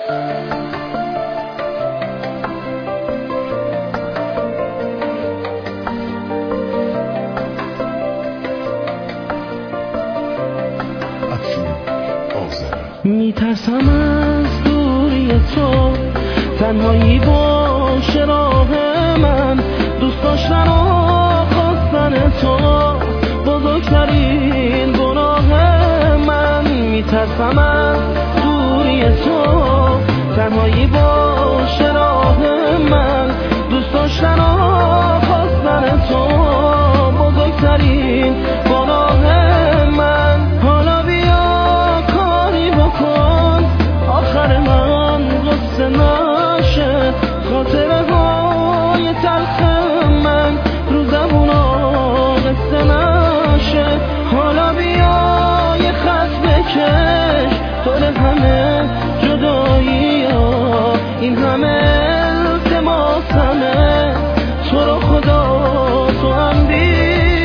میترسم از دوری تو، تنهایی باشه راه من، دوست داشتن و خواستن تو بزرگترین گناه من. میترسم از دوری تو، تنهایی باشه راه من، دوست داشتن و خواستن تو بزرگترین گناه من. حالا بیا کاری بکن آخر من غصه نشه، خاطره های تلخ من رو زبونا قصه نشه. حالا بیا یه خط بکش دور همه جدایی ها، این همه التماسمه تو رو خدا تو هم بیا.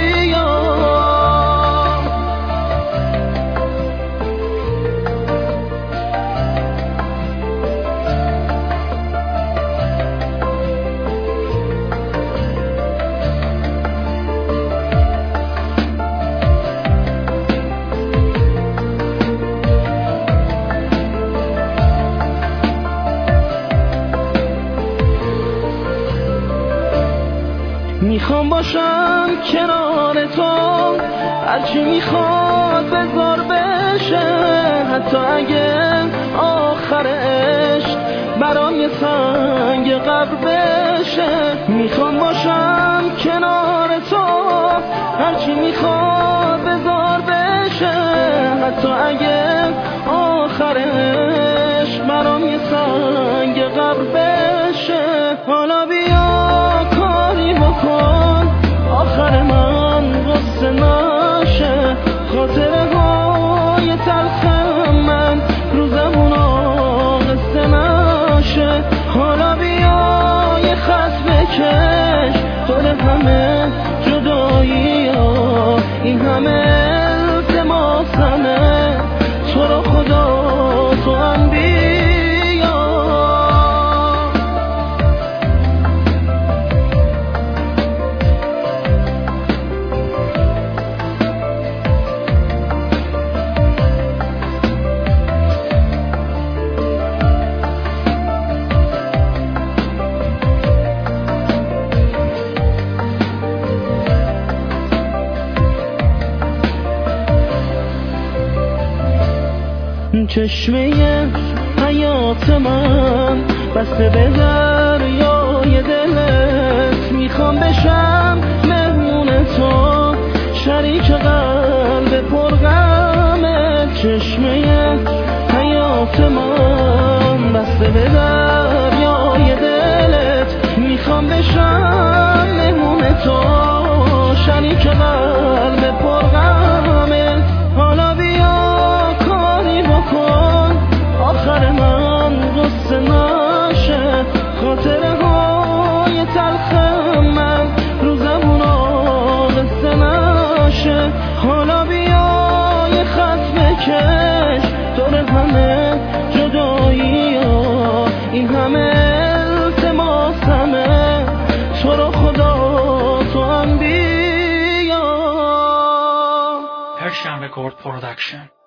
میخوام باشم کنار تو، هرچی میخواد بذار بشه، حتی اگه آخر عشق برام یه سنگ قبر بشه. میخوام باشم کنار تو، هرچی میخواد بذار بشه، حتی اگه آخر عشق برام یه سنگ قبر بشه. حالا بیا کاری بکن آخر من غصه نشه، خاطره های تلخ من رو زبونا قصه نشه. حالا بیا یه خط بکش دور همه جدایی ها، این همه التماسمه تو رو خدا تو هم بیا. چشمه حیات من بسته به دریای دلت، میخوام بشم مهمون تو، شریک قلب پرغمت. چشمه حیات من بسته به دریای دلت، میخوام بشم مهمون تو، شریک قلب پرغمت. حالا بیا کاری بکن آخر من غصه نشه، خاطره های تلخ من رو زبونا قصه نشه. حالا بیا یه خط بکش دور همه جدایی ها، این همه التماسمه تو رو خدا تو هم بیا. Persian Record Production.